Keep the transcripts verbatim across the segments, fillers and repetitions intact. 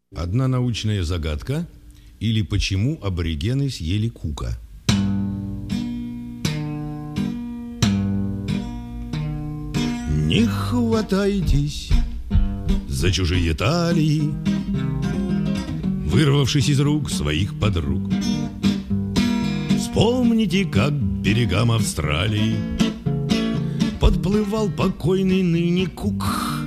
Одна научная загадка или почему аборигены съели Кука. Не хватайтесь за чужие талии, вырвавшись из рук своих подруг. Вспомните, как к берегам Австралии подплывал покойный ныне Кук,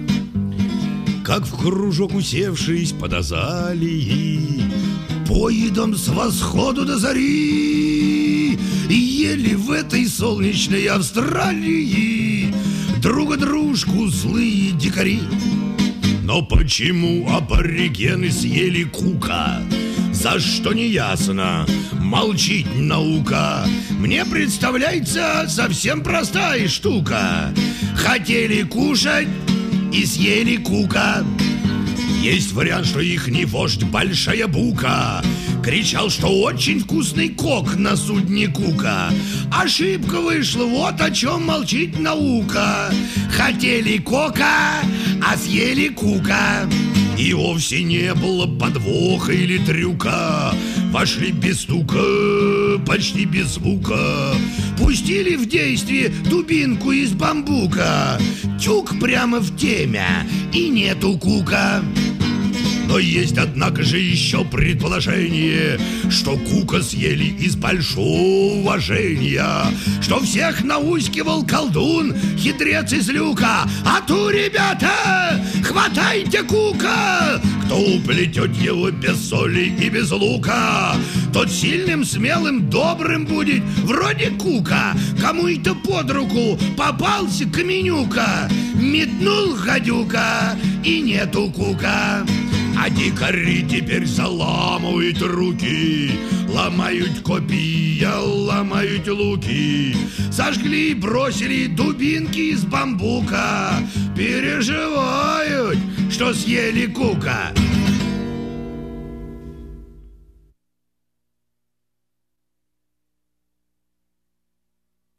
как в кружок усевшись под азалией поедом с восходу до зари ели в этой солнечной Австралии друга дружку злые дикари. Но почему аборигены съели Кука? За что не ясно, молчит наука. Мне представляется совсем простая штука. Хотели кушать и съели Кука. Есть вариант, что ихний вождь Большая Бука кричал, что очень вкусный кок на судне Кука. Ошибка вышла, вот о чем молчит наука. Хотели кока, а съели Кука. И вовсе не было подвоха или трюка. Вошли без стука, почти без звука. Пустили в действие дубинку из бамбука. Тюк прямо в темя, и нету Кука. Но есть, однако же, еще предположение, что Кука съели из большого уважения, что всех наускивал колдун, хитрец из люка. А ту, ребята, хватайте Кука! Кто уплетет его без соли и без лука, тот сильным, смелым, добрым будет, вроде Кука. Кому-то под руку попался каменюка, метнул гадюка, и нету Кука. А дикари теперь заламывают руки, ломают копья, ломают луки. Сожгли и бросили дубинки из бамбука. Переживают, что съели Кука.